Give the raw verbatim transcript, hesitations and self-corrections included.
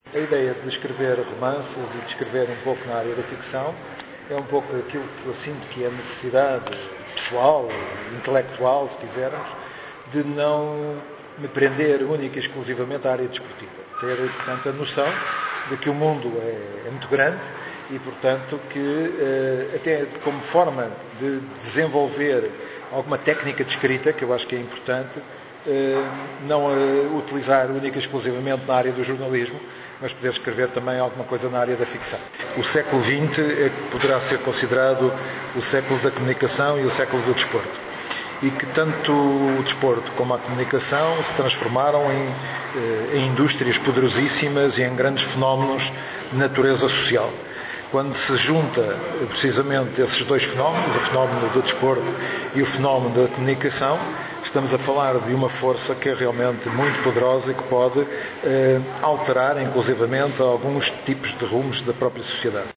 A ideia de escrever romances e de escrever um pouco na área da ficção é um pouco aquilo que eu sinto que é a necessidade pessoal, intelectual, se quisermos, de não me prender única e exclusivamente à área desportiva. Ter, portanto, a noção de que o mundo é, é muito grande e, portanto, que até como forma de desenvolver alguma técnica de escrita, que eu acho que é importante, não utilizar única e exclusivamente na área do jornalismo, mas poder escrever também alguma coisa na área da ficção. O século vinte é que poderá ser considerado o século da comunicação e o século do desporto. E que tanto o desporto como a comunicação se transformaram em, em indústrias poderosíssimas e em grandes fenómenos de natureza social. Quando se junta precisamente esses dois fenómenos, o fenómeno do desporto e o fenómeno da comunicação, estamos a falar de uma força que é realmente muito poderosa e que pode eh, alterar, inclusivamente, alguns tipos de rumos da própria sociedade.